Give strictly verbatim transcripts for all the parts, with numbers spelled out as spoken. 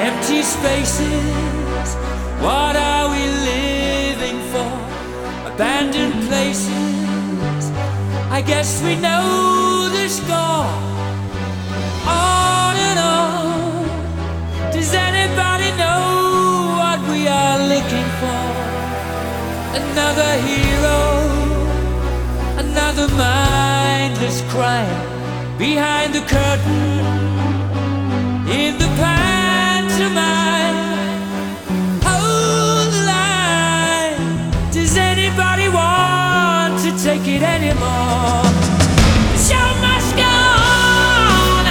Empty spaces, what are we living for? Abandoned places, I guess we know the score. On and on, does anybody know what we are looking for? Another hero, another mindless crime behind the curtain, in the pantomime. Hold the line, does anybody want to take it anymore? The show must go on.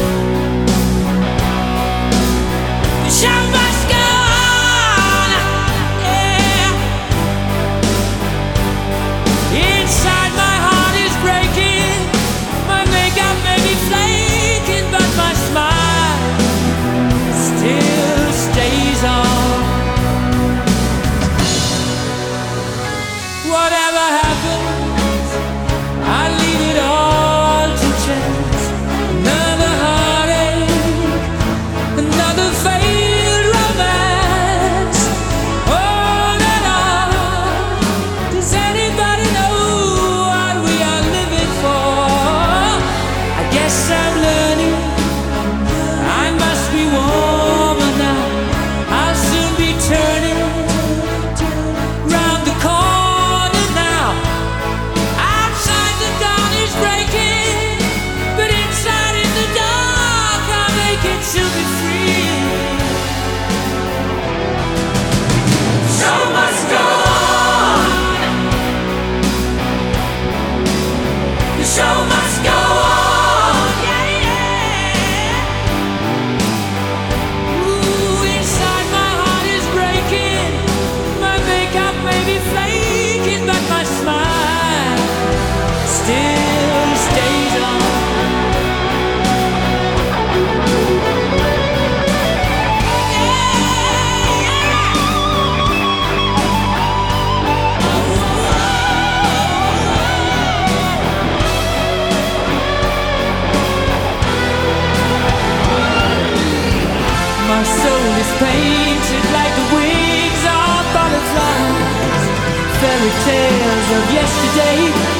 The show must go on. Yeah. Inside my heart is breaking, my makeup may be flaking, but my smile still stays on. Whatever happens, I leave it all to chance. Another heartache, another failed romance. On and on, does anybody know what we are living for? I guess I'm learning, I must be warmer now. I'll soon be turning round the corner now. Outside the dawn is breaking, but inside in the dark I'm aching to be free. The show must go on. The show must go on. Yeah, yeah. Ooh, inside my heart is breaking, my makeup may be flaking, but my smile still stays on. My soul is painted like the wings of butterflies, fairy tales of yesterday.